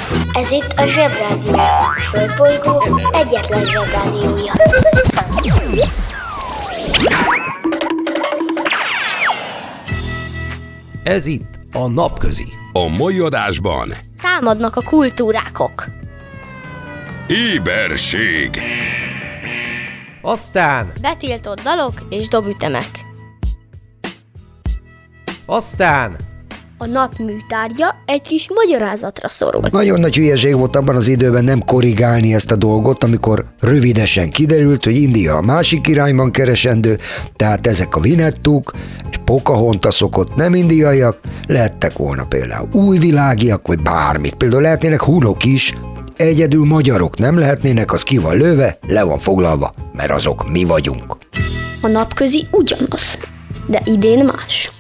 Ez itt a Zsebrádió, a Földbolygó egyetlen Zsebrádiója. Ez itt a Napközi. A mai adásban Támadnak a kultúrákok. éberség, Aztán Betiltott dalok és dobütemek. A nap műtárgya egy kis magyarázatra szorul. Nagyon nagy hülyeség volt abban az időben nem korrigálni ezt a dolgot, amikor rövidesen kiderült, hogy India a másik irányban keresendő, tehát ezek a Vinnettuk és Pocahontasok ott nem indiaiak, lehettek volna például újvilágiak, vagy bármik. Például lehetnének hunok is, egyedül magyarok nem lehetnének, az ki van lőve, le van foglalva, mert azok mi vagyunk. A napközi ugyanaz, de idén más.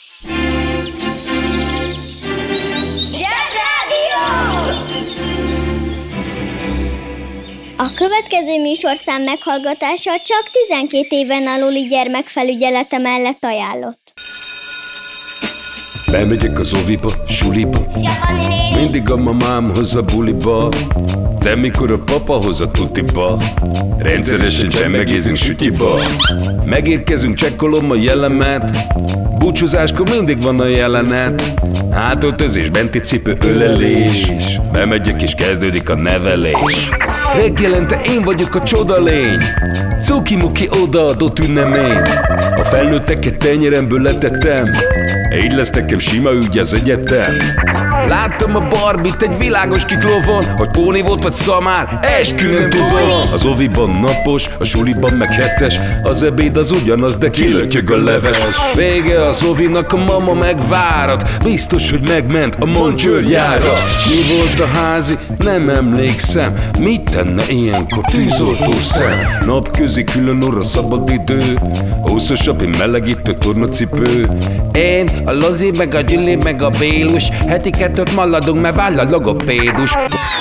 A következő műsorszám meghallgatása csak 12 éven aluli gyermekfelügyelete mellett ajánlott. bemegyek az oviba, suliba, mindig a mamám hoz a buliba, de mikor a papa hoz a tutiba, rendszeresen csemmegézünk sütiba. Megérkezünk, csekkolom a jellemet, búcsúzáskor mindig van a jelenet, hátöltözés, benti cipő, ölelés, bemegyek és kezdődik a nevelés. Reggelente én vagyok a csodalény, cuki-muki odaadott ünnemény, a felnőtteket tenyeremből letettem, így lesz nekem sima ügy az egyetem. Láttam a Barbit egy világos kiklovon, hogy póni volt vagy szamár, eskü nem tudom. Az oviban napos, a suliban meg hetes, az ebéd az ugyanaz, de kilötyög a leves. Vége az ovinak, a mama megvárat, biztos, hogy megment a Moncsőrjára. Mi volt a házi? Nem emlékszem, mit tenne ilyenkor tűzoltó szem? Napközi külön orra szabad idő, húszosabb, én melegítő tornacipő. Én, a Lozi, meg a Gyüli, meg a Bélus, heti kettőt maladunk, mert váll a logopédus.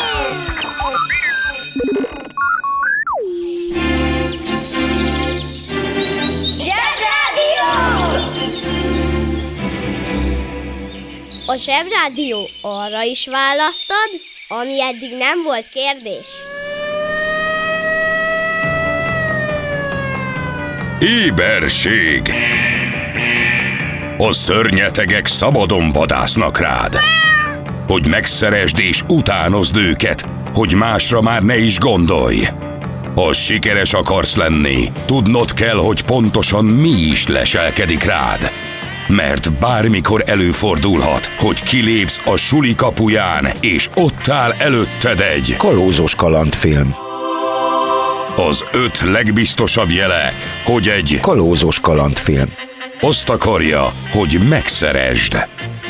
A Zsebrádió arra is választad, ami eddig nem volt kérdés. Éberség. A szörnyetegek szabadon vadásznak rád, hogy megszeresd és utánozd őket, hogy másra már ne is gondolj. Ha sikeres akarsz lenni, tudnod kell, hogy pontosan mi is leselkedik rád. Mert bármikor előfordulhat, hogy kilépsz a suli kapuján, és ott áll előtted egy Kalózos kalandfilm. Az 5 legbiztosabb jele, hogy egy Kalózos kalandfilm. azt akarja, hogy megszeresd.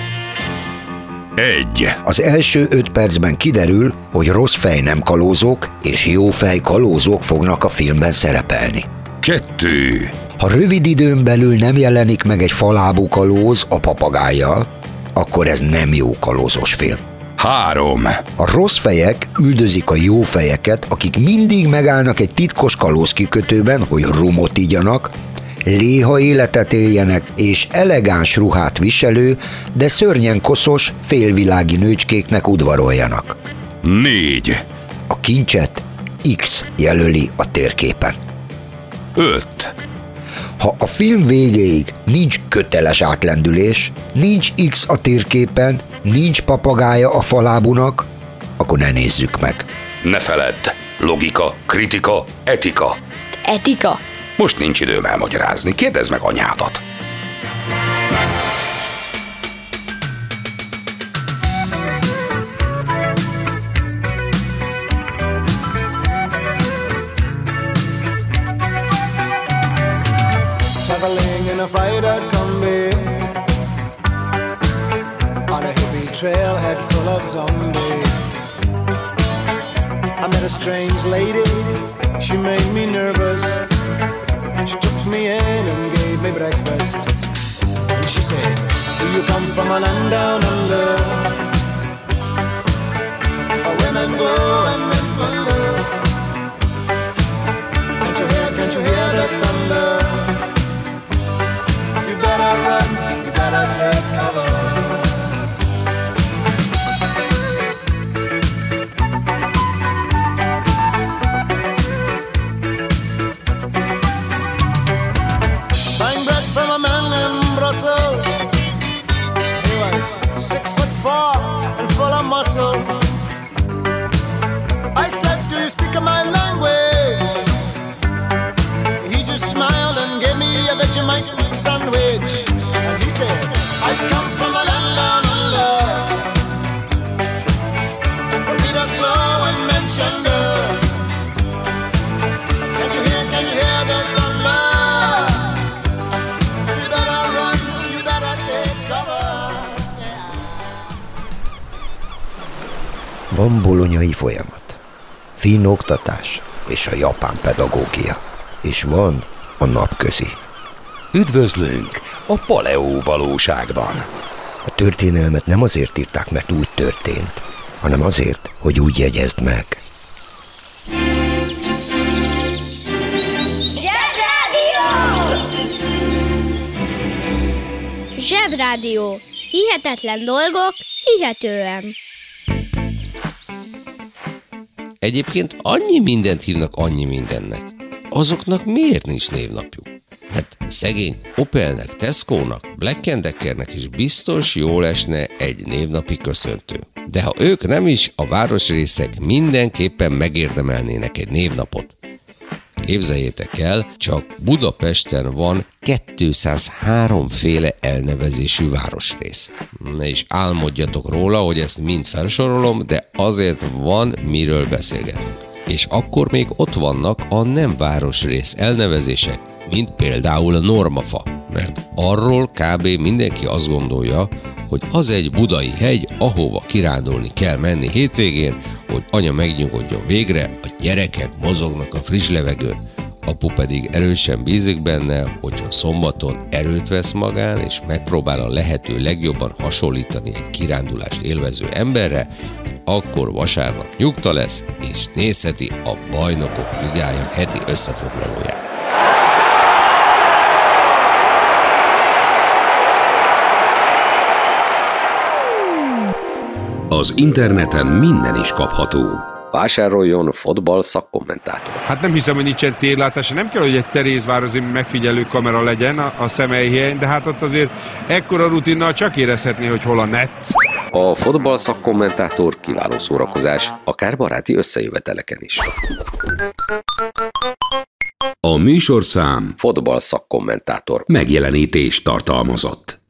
1. Az első 5 percben kiderül, hogy rossz fej nem kalózok, és jó fej kalózok fognak a filmben szerepelni. 2. Ha rövid időn belül nem jelenik meg egy falábú kalóz a papagájjal, akkor ez nem jó kalózos film. 3. A rossz fejek üldözik a jó fejeket, akik mindig megállnak egy titkos kalózkikötőben, hogy rumot igyanak, léha életet éljenek és elegáns ruhát viselő, de szörnyen koszos, félvilági nőcskéknek udvaroljanak. 4. A kincset X jelöli a térképen. 5. Ha a film végéig nincs köteles átlendülés, nincs X a térképen, nincs papagája a falábunak, akkor ne nézzük meg. Ne feledd, logika, kritika, etika. Etika. Most nincs időm elmagyarázni, kérdezd meg anyádat. Traveling in a fried-out combi on a hippie trailhead full of zombies. I met a strange lady, she made me nervous. She took me in and gave me breakfast. And she said, do you come from a land down under, where women go and men wonder? Can't you hear the thunder? You better run, you better take cover. was 6'4" and full of muscle. I said, do you speak my language? He just smiled and gave me a Vegemite sandwich. And he said, I come from a land down under, where Peter's flow and mentioned her. Can you hear the thunder? You better run, you better take cover. Yeah. Van bolonyai folyamat, finn oktatás és a japán pedagógia. És van a napközi. Üdvözlünk a paleó valóságban. A történelmet nem azért írták, mert úgy történt, hanem azért, hogy úgy jegyezd meg. Zsebrádió. Hihetetlen dolgok, hihetően. Egyébként annyi mindent hívnak annyi mindennek. Azoknak miért nincs névnapjuk? Hát szegény Opelnek, Tesco-nak, Black & Deckernek is biztos jól esne egy névnapi köszöntő. De ha ők nem is, a városrészek mindenképpen megérdemelnének egy névnapot. Képzeljétek el, csak Budapesten van 203 féle elnevezésű városrész. Ne is álmodjatok róla, hogy ezt mind felsorolom, de azért van miről beszélgetni. És akkor még ott vannak a nem városrész elnevezések, mint például a Normafa, mert arról kb. Mindenki azt gondolja, hogy az egy budai hegy, ahova kirándulni kell menni hétvégén, hogy anya megnyugodjon végre, a gyerekek mozognak a friss levegőn, apu pedig erősen bízik benne, hogyha szombaton erőt vesz magán, és megpróbál a lehető legjobban hasonlítani egy kirándulást élvező emberre, akkor vasárnap nyugta lesz, és nézheti a Bajnokok Ligája heti összefoglalóját. Az interneten minden is kapható. Vásároljon fotball szakkommentátor. Hát nem hiszem, hogy nincsen térlátása. Nem kell, hogy egy Terézvárosi megfigyelő kamera legyen a Szemelyhelyen, de hát ott azért ekkora rutinnal csak érezhetné, hogy hol a net. A fotball szakkommentátor kiváló szórakozás, akár baráti összejöveteleken is. A műsorszám Fotball szakkommentátor megjelenítést tartalmazott.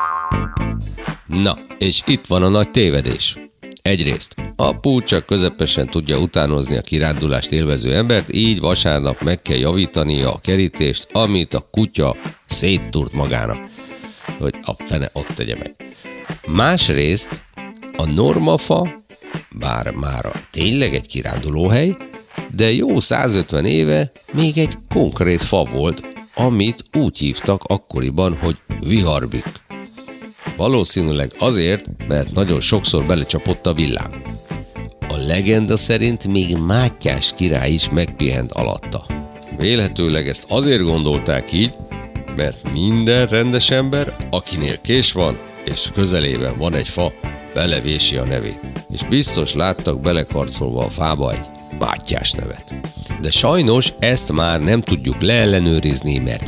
Na, és itt van a nagy tévedés. Egyrészt, apu csak közepesen tudja utánozni a kirándulást élvező embert, így vasárnap meg kell javítania a kerítést, amit a kutya széttúrt magának, hogy a fene ott tegye meg. Másrészt, a Normafa, bár mára tényleg egy kirándulóhely, de jó 150 éve még egy konkrét fa volt, amit úgy hívtak akkoriban, hogy viharbükk. Valószínűleg azért, mert nagyon sokszor belecsapott a villám. A legenda szerint még Mátyás király is megpihent alatta. Vélhetőleg ezt azért gondolták így, mert minden rendes ember, akinél kés van, és közelében van egy fa, belevési a nevét. És biztos láttak belekarcolva a fába egy Mátyás nevet. De sajnos ezt már nem tudjuk leellenőrizni, mert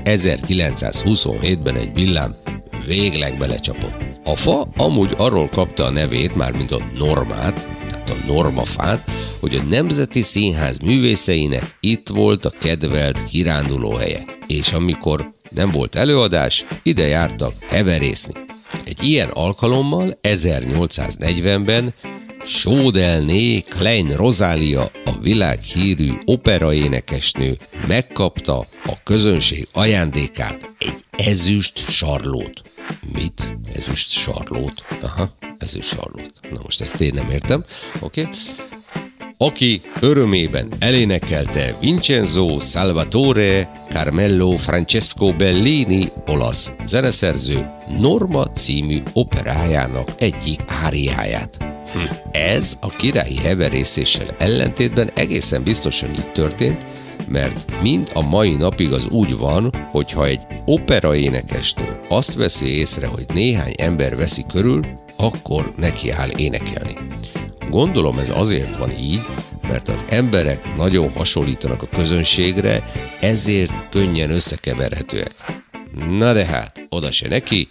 1927-ben egy villám végleg belecsapott. A fa amúgy arról kapta a nevét, mármint a normát, tehát a normafát, hogy a Nemzeti Színház művészeinek itt volt a kedvelt kirándulóhelye, és amikor nem volt előadás, ide jártak heverészni. Egy ilyen alkalommal 1840-ben Sódelné Klein Rozália, a világhírű operaénekesnő megkapta a közönség ajándékát, egy ezüst sarlót. Mit? Ezüst sarlót? Aha, ezüst sarlót. Na most ezt én nem értem. Oké. Aki örömében elénekelte Vincenzo Salvatore Carmelo Francesco Bellini olasz zeneszerző Norma című operájának egyik áriáját. Ez a királyi heverészéssel ellentétben egészen biztosan így történt, mert mind a mai napig az úgy van, hogyha egy operaénekesnő azt veszi észre, hogy néhány ember veszi körül, akkor neki áll énekelni. Gondolom ez azért van így, mert az emberek nagyon hasonlítanak a közönségre, ezért könnyen összekeverhetőek. Na de hát, oda se neki,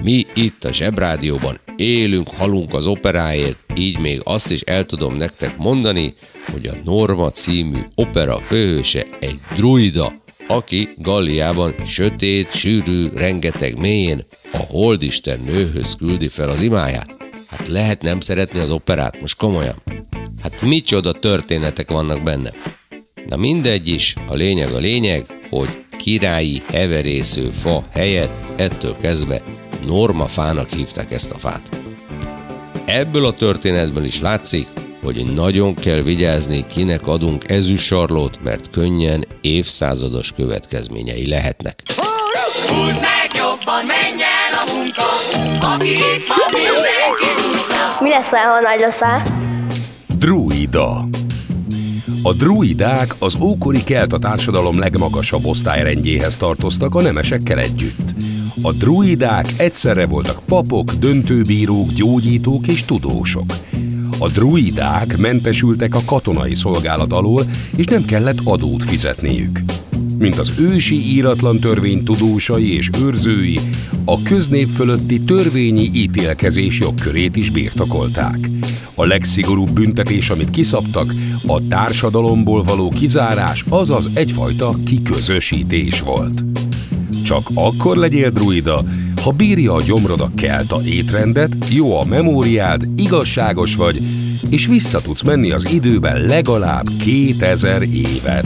Mi itt a Zsebrádióban élünk, halunk az operáért, így még azt is el tudom nektek mondani, hogy a Norma című opera főhőse egy druida, aki Galliában sötét, sűrű, rengeteg mélyén a holdisten nőhöz küldi fel az imáját. Hát lehet nem szeretni az operát, most komolyan. Hát micsoda történetek vannak benne. Na mindegy is, a lényeg, hogy királyi heverésző fa helyett ettől kezdve Norma fának hívták ezt a fát. Ebből a történetből is látszik, hogy nagyon kell vigyázni, kinek adunk ezüstsarlót, mert könnyen évszázados következményei lehetnek. Húzd meg jobban, menj el a munka, aki itt van, mindenki húzza. Mi leszel, ha nagy leszel? Druida. A druidák az ókori kelta társadalom legmagasabb osztályrendjéhez tartoztak a nemesekkel együtt. A druidák egyszerre voltak papok, döntőbírók, gyógyítók és tudósok. A druidák mentesültek a katonai szolgálat alól, és nem kellett adót fizetniük. Mint az ősi íratlan törvény tudósai és őrzői, a köznép fölötti törvényi ítélkezés jogkörét is birtokolták. A legszigorúbb büntetés, amit kiszabtak, a társadalomból való kizárás, azaz egyfajta kiközösítés volt. Csak akkor legyél druida, ha bírja a gyomrod a kelta étrendet, jó a memóriád, igazságos vagy, és vissza tudsz menni az időben legalább 2000 évet.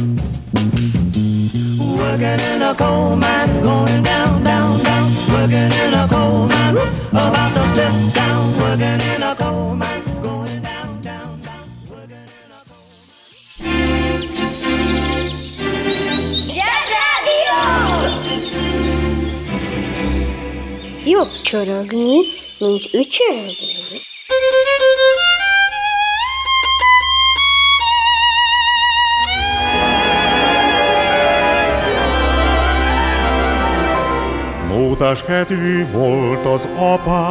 Working in a coal mine, going down, down, down. Working in a coal mine, about to step down. Working in a coal mine, going down, down, down. Working in a coal mine. Zsebrádió! Jobb csorogni, mint ücsörögni. Mótás kedvű volt az apám.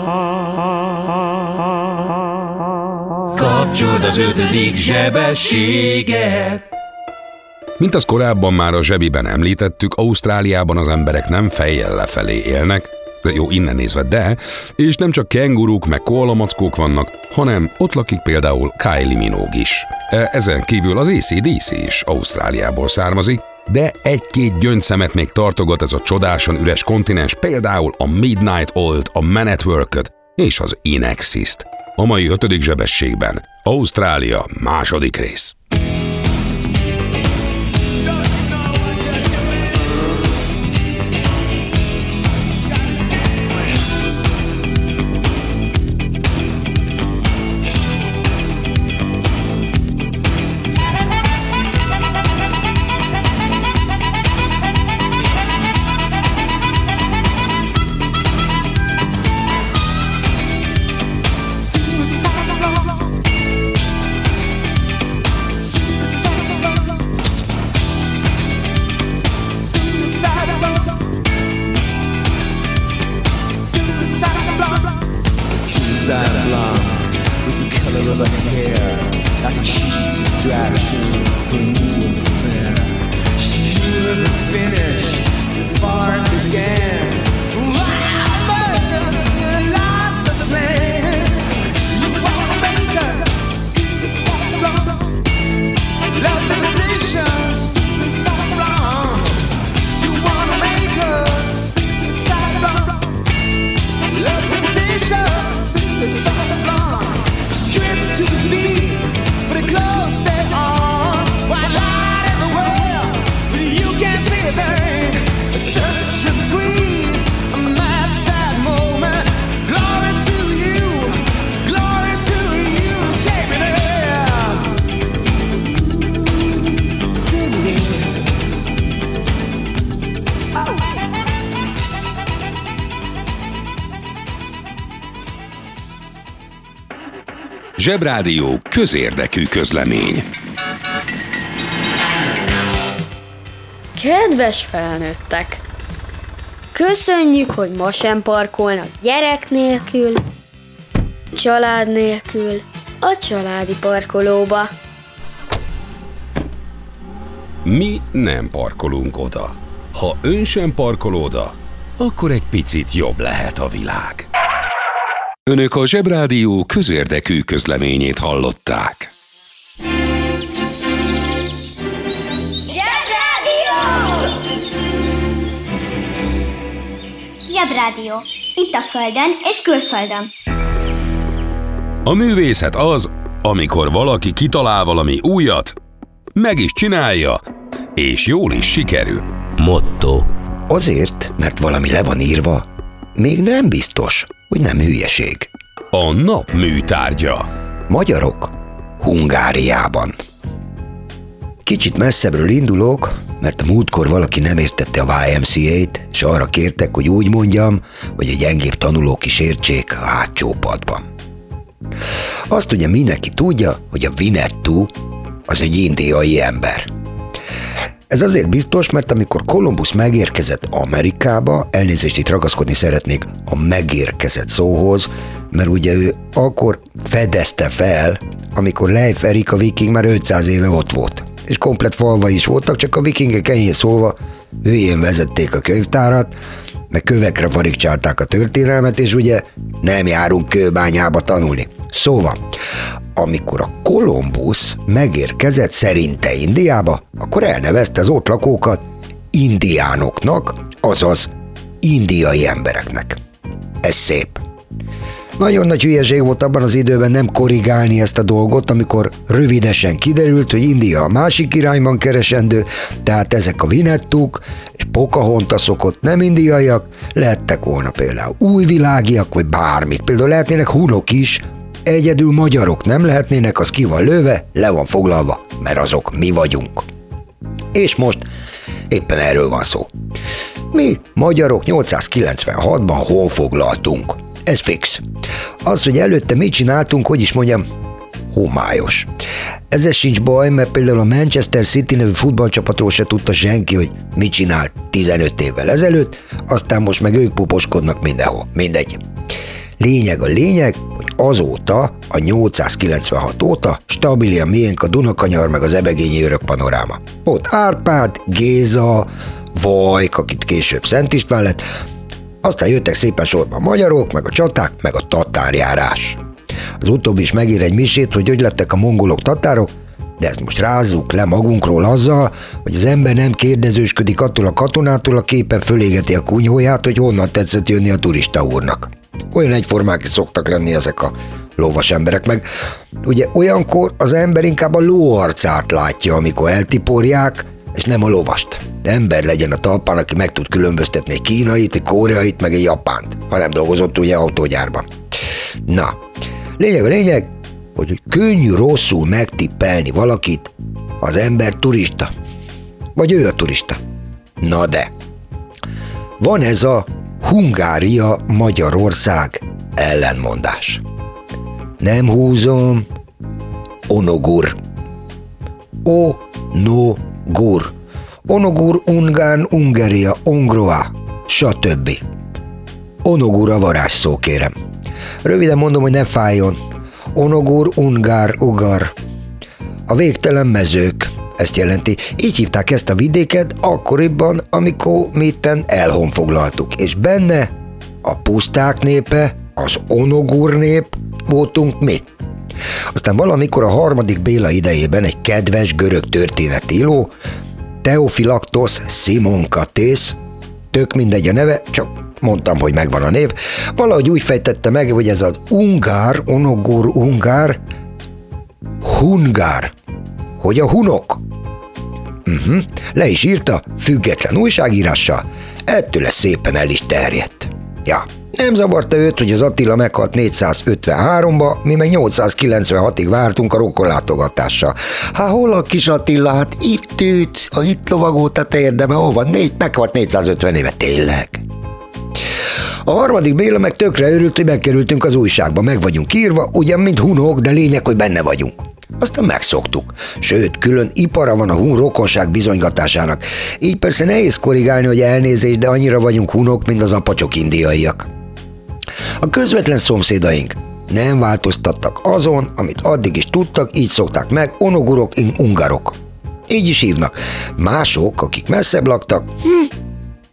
Kapcsold az 5. zsebességet! Mint azt korábban már a zsebiben említettük, Ausztráliában az emberek nem fejjel lefelé élnek, jó, innen nézve, de, és nem csak kenguruk meg koalamackók vannak, hanem ott lakik például Kylie Minogue is. Ezen kívül az AC/DC is Ausztráliából származik, de egy-két gyöngyszemet még tartogat ez a csodásan üres kontinens, például a Midnight Oil-t, a Man at Work-öt és az Inexist. A mai 5. zsebességben Ausztrália második rész. Zsebrádió közérdekű közlemény. Kedves felnőttek! Köszönjük, hogy ma sem parkolnak gyerek nélkül, család nélkül a családi parkolóba. Mi nem parkolunk oda. Ha ön sem parkol oda, akkor egy picit jobb lehet a világ. Önök a Zsebrádió közérdekű közleményét hallották. Zsebrádió. Itt a Földön és külföldön. A művészet az, amikor valaki kitalál valami újat, meg is csinálja, és jól is sikerül. Motto. Azért, mert valami le van írva, még nem biztos, hogy nem hülyeség. A nap műtárgya. Magyarok Hungáriában. Kicsit messzebbről indulok, mert a múltkor valaki nem értette a YMCA-t, és arra kértek, hogy úgy mondjam, hogy a gyengébb tanulók is értsék a hátsó padban. Azt ugye mindenki tudja, hogy a Winnetou az egy indiai ember. Ez azért biztos, mert amikor Kolumbusz megérkezett Amerikába, elnézést, itt ragaszkodni szeretnék a megérkezett szóhoz, mert ugye ő akkor fedezte fel, amikor Leif Erika viking már 500 éve ott volt. És komplett falva is voltak, csak a vikingek enyhén szólva hülyén vezették a könyvtárat, meg kövekre farigcsálták a történelmet, és ugye nem járunk kőbányába tanulni. Szóval, amikor a Kolumbusz megérkezett szerinte Indiába, akkor elnevezte az ott lakókat indiánoknak, azaz indiai embereknek. Ez szép. Nagyon nagy hülyeség volt abban az időben nem korrigálni ezt a dolgot, amikor rövidesen kiderült, hogy India a másik irányban keresendő, tehát ezek a Winnettuk és Pocahontasok ott nem indiaiak, lehettek volna például újvilágiak, vagy bármik. Például lehetnének hunok is, egyedül magyarok nem lehetnének, az ki van lőve, le van foglalva, mert azok mi vagyunk. És most éppen erről van szó. Mi, magyarok 896-ban honfoglaltunk. Ez fix. Az, hogy előtte mit csináltunk, hogy is mondjam, homályos. Ezzel sincs baj, mert például a Manchester City nevű futballcsapatról se tudta senki, hogy mit csinált 15 évvel ezelőtt, aztán most meg ők puposkodnak mindenhol. Mindegy. Lényeg a lényeg, hogy azóta, a 896 óta stabilan miénk a Dunakanyar meg az ebegényi örök panoráma. Ott Árpád, Géza, Vajk, akit később Szent István lett, aztán jöttek szépen sorban a magyarok, meg a csaták, meg a tatárjárás. Az utóbbi is megír egy misét, hogy lettek a mongolok tatárok, de ezt most rázzuk le magunkról azzal, hogy az ember nem kérdezősködik attól a katonától, a képen fölégeti a kunyhóját, hogy honnan tetszett jönni a turista úrnak. Olyan egyformák is szoktak lenni ezek a lovas emberek, meg ugye olyankor az ember inkább a ló arcát látja, amikor eltiporják, és nem a lovast. De ember legyen a talpán, aki meg tud különböztetni egy kínait, egy koreait, meg egy japánt, ha nem dolgozott ugye autógyárban. Na, lényeg a lényeg, hogy könnyű rosszul megtippelni valakit, ha az ember turista. Vagy ő a turista. Na de, van ez a Hungária-Magyarország ellenmondás. Nem húzom, onogur. O-no-gur. Onogur, Ungán, Ungaria, Ongroa, stb. Onogur a varázsszó, kérem. Röviden mondom, hogy ne fájjon. Onogur, Ungár, Ugar. A végtelen mezők, ezt jelenti. Így hívták ezt a vidéket akkoriban, amikor mi itten elhonfoglaltuk. És benne a puszták népe, az onogur nép voltunk mi. Aztán valamikor a 3. Béla idejében egy kedves görög történetíró, Theophylaktos Simonkatész, tök mindegy a neve, csak mondtam, hogy megvan a név, valahogy úgy fejtette meg, hogy ez az ungár, onogur, ungár, hungár, hogy a hunok. Le is írta, független újságírással, ettől lesz szépen el is terjedt. Ja, nem zavarta őt, hogy az Attila meghalt 453-ba, mi meg 896-ig vártunk a rokonlátogatással. Hát hol a kis Attila? Hát itt lovagolt a térdeme, hol van? Meghalt 450 éve, tényleg. A 3. Béla meg tökre örült, hogy megkerültünk az újságba, meg vagyunk írva, ugyan mint hunok, de lényeg, hogy benne vagyunk. Aztán megszoktuk. Sőt, külön ipara van a hun rokonság bizonygatásának. Így persze nehéz korrigálni, hogy elnézést, de annyira vagyunk hunok, mint az apacsok indiaiak. A közvetlen szomszédaink nem változtattak azon, amit addig is tudtak, így szokták meg, onogurok, ungarok. Így is hívnak. Mások, akik messzebb laktak,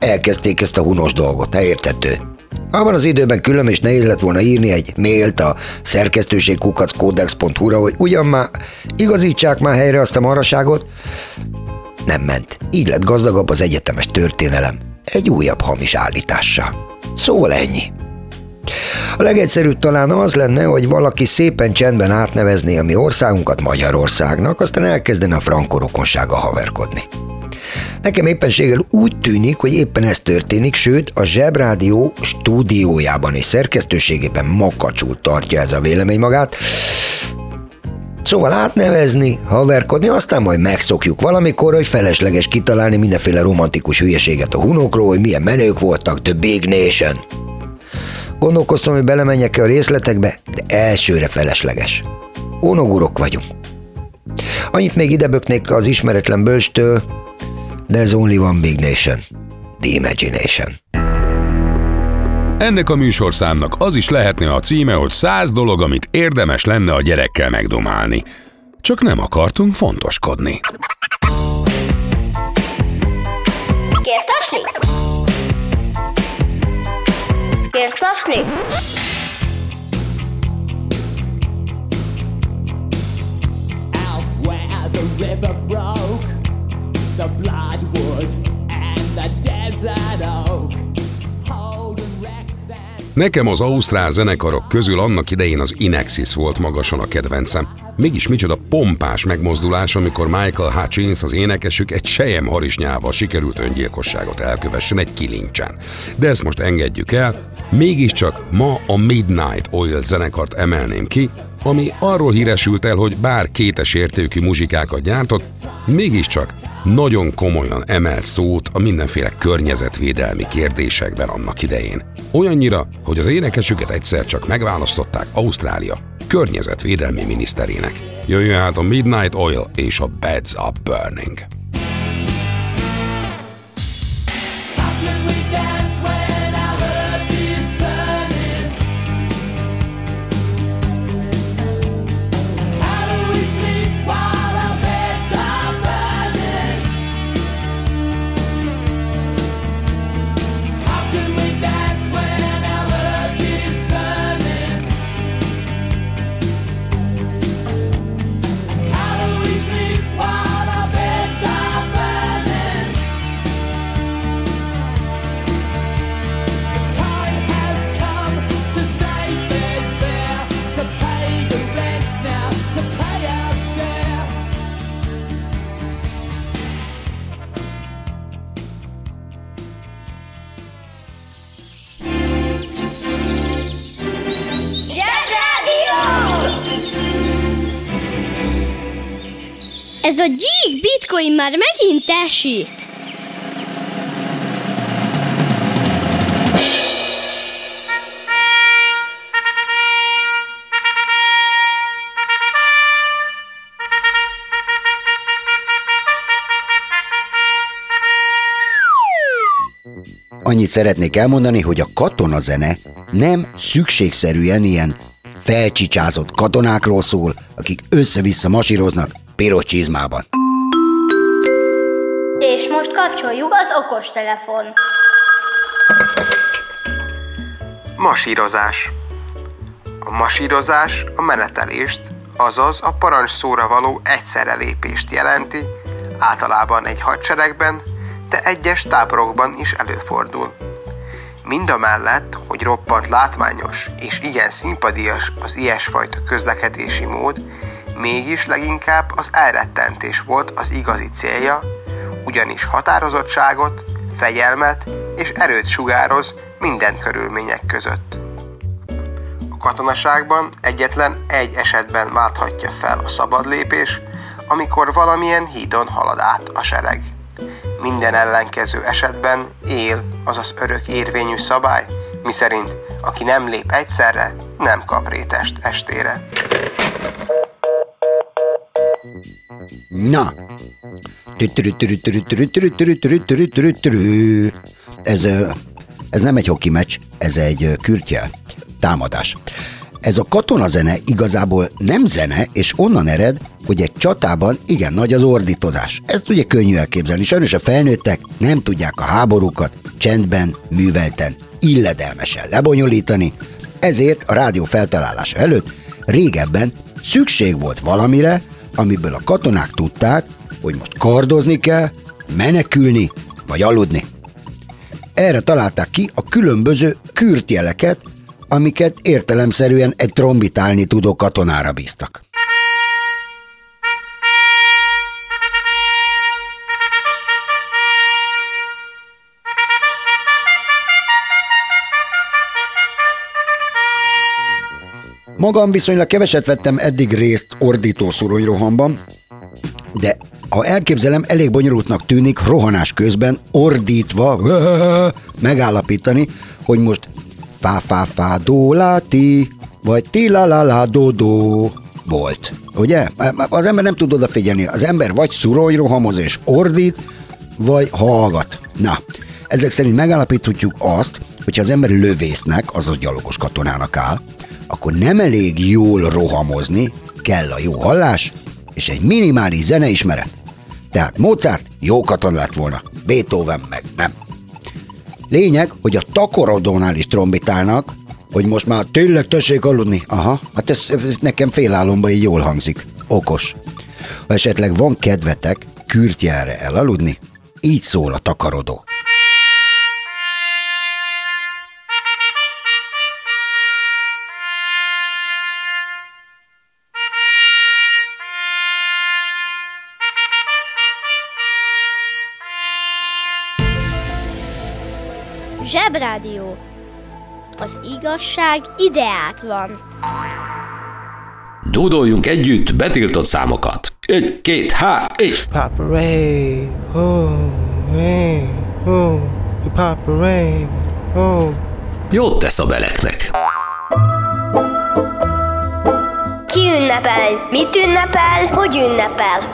elkezdték ezt a hunos dolgot, érthető. Abban az időben külön is nehéz lett volna írni egy mailt a szerkesztőség@codex.hu-ra, hogy ugyan már igazítsák már helyre azt a maraságot. Nem ment. Így lett gazdagabb az egyetemes történelem. Egy újabb hamis állítással. Szóval ennyi. A legegyszerűbb talán az lenne, hogy valaki szépen csendben átnevezné a mi országunkat Magyarországnak, aztán elkezdene a frankó rokonsággal haverkodni. Nekem éppenséggel úgy tűnik, hogy éppen ez történik, sőt a Zsebrádió stúdiójában és szerkesztőségében makacsul tartja ez a vélemény magát. Szóval átnevezni, haverkodni, aztán majd megszokjuk valamikor, hogy felesleges kitalálni mindenféle romantikus hülyeséget a hunokról, hogy milyen menők voltak, The Big Nation. Gondolkoztam, hogy belemenjek-e a részletekbe, de elsőre felesleges. Ónogurok vagyunk. Annyit még ideböknék az ismeretlen bölcstől, There's only one big nation, the imagination. Ennek a műsorszámnak az is lehetne a címe, hogy 100 dolog, amit érdemes lenne a gyerekkel megdomálni. Csak nem akartunk fontoskodni. Kérsz tasni? Kérsz tasni? Out where the river broke, the bloodwood and the desert oak. Nekem az ausztrál zenekarok közül annak idején az Inexis volt magasan a kedvencem. Mégis micsoda pompás megmozdulás, amikor Michael Hutchins, az énekesük, egy selyemharisnyával sikerült öngyilkosságot elkövessen egy kilincsen. De ezt most engedjük el, mégiscsak ma a Midnight Oil zenekart emelném ki, ami arról híresült el, hogy bár kétes értékű muzsikákat gyártott, mégiscsak nagyon komolyan emelt szót a mindenféle környezetvédelmi kérdésekben annak idején. Olyannyira, hogy az énekesüket egyszer csak megválasztották Ausztrália környezetvédelmi miniszterének. Jöjjön hát a Midnight Oil és a Beds Are Burning. Ez a gyík bitcoin már megint esik. Annyit szeretnék elmondani, hogy a katonazene nem szükségszerűen ilyen felcsicsázott katonákról szól, akik össze-vissza masíroznak piros csizmában. És most kapcsoljuk az okostelefon. Masírozás. A masírozás a menetelést, azaz a parancsszóra való egyszerre lépést jelenti, általában egy hadseregben, de egyes táborokban is előfordul. Mindamellett, hogy roppant látványos és igen szimpadias az ilyesfajta közlekedési mód, mégis leginkább az elrettentés volt az igazi célja, ugyanis határozottságot, fegyelmet és erőt sugároz minden körülmények között. A katonaságban egyetlen egy esetben válthatja fel a szabadlépés, amikor valamilyen hídon halad át a sereg. Minden ellenkező esetben él az az örök érvényű szabály, miszerint aki nem lép egyszerre, nem kap rétest estére. Na, ez nem egy hoki meccs, ez egy kürtjel. Támadás. ez a katonazene igazából nem zene, és onnan ered, hogy egy csatában igen nagy az ordítozás. Ezt ugye könnyű elképzelni. Sajnos a felnőttek nem tudják a háborúkat csendben, művelten, illedelmesen lebonyolítani, ezért a rádió feltalálása előtt régebben szükség volt valamire, amiből a katonák tudták, hogy most kardozni kell, menekülni vagy aludni. Erre találták ki a különböző kürtjeleket, amiket értelemszerűen egy trombitálni tudó katonára bíztak. Magam viszonylag keveset vettem eddig részt ordító szuronyrohamban, de ha elképzelem, elég bonyolultnak tűnik rohanás közben ordítva megállapítani, hogy most fá do la ti, vagy ti la do volt. Ugye? Az ember nem tud odafigyelni. Az ember vagy szuronyrohamoz és ordít, vagy hallgat. Na, ezek szerint megállapíthatjuk azt, hogyha az ember lövésznek, azaz gyalogos katonának áll, akkor nem elég jól rohamozni, kell a jó hallás és egy minimális zeneismeret. Tehát Mozart jó katona lett volna, Beethoven meg nem. Lényeg, hogy a takarodónál is trombitálnak, hogy most már tényleg tessék aludni. Aha, hát ez nekem félálomban így jól hangzik. Okos. Ha esetleg van kedvetek kürtjelre elaludni, így szól a takarodó. Zsebrádió. Az igazság ideát van. Dúdoljunk együtt betiltott számokat. 1, 2, 3, és... Papa Ray, oh, hey, oh, Papa Ray, oh. Jót tesz a beleknek. Ki ünnepel? Mit ünnepel? Hogy ünnepel?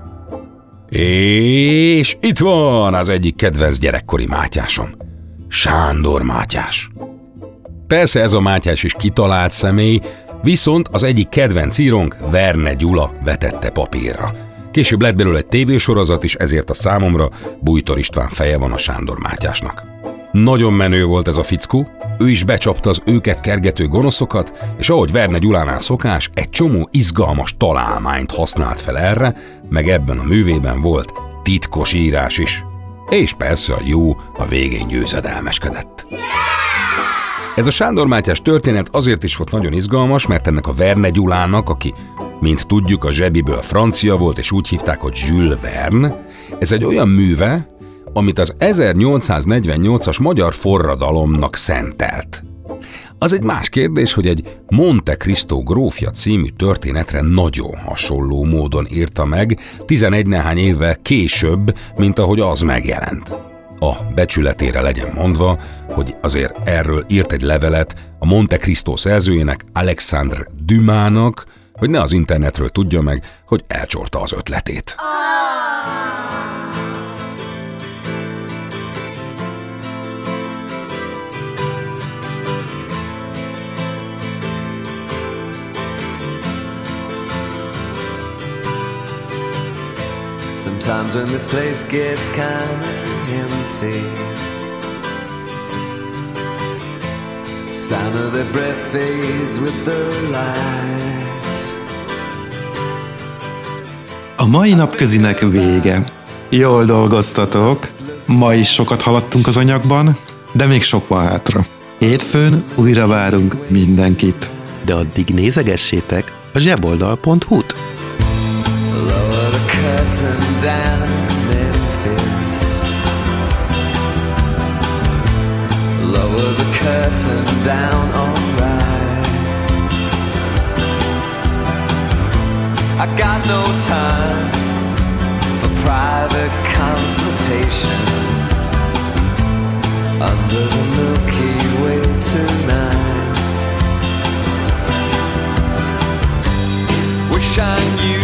És itt van az egyik kedvenc gyerekkori Mátyásom. Sándor Mátyás. Persze ez a Mátyás is kitalált személy, viszont az egyik kedvenc írónk, Verne Gyula vetette papírra. Később lett belőle egy tévésorozat is, ezért a számomra Bújtor István feje van a Sándor Mátyásnak. Nagyon menő volt ez a fickó, ő is becsapta az őket kergető gonoszokat, és ahogy Verne Gyulánál szokás, egy csomó izgalmas találmányt használt fel erre, meg ebben a művében volt titkos írás is. És persze a jó a végén győzedelmeskedett. Ez a Sándor Mátyás történet azért is volt nagyon izgalmas, mert ennek a Verne Gyulának, aki, mint tudjuk, a zsebiből francia volt, és úgy hívták, hogy Jules Verne, ez egy olyan műve, amit az 1848-as magyar forradalomnak szentelt. Az egy más kérdés, hogy egy Monte Cristo grófja című történetre nagyon hasonló módon írta meg 11 néhány évvel később, mint ahogy az megjelent. A becsületére legyen mondva, hogy azért erről írt egy levelet a Monte Cristo szerzőjének, Alexandre Dumasnak, hogy ne az internetről tudja meg, hogy elcsorta az ötletét. Sometimes when this place gets kind of empty, sound of their breath fades with the light. A mai napközinek vége. Jól dolgoztatok. Ma is sokat haladtunk az anyagban, de még sok van hátra. Hétfőn újra várunk mindenkit. De addig nézegessétek a zseboldal.hu-t. Curtain down Memphis. Lower the curtain down, alright. I got no time for private consultation under the Milky Way tonight. Wish I knew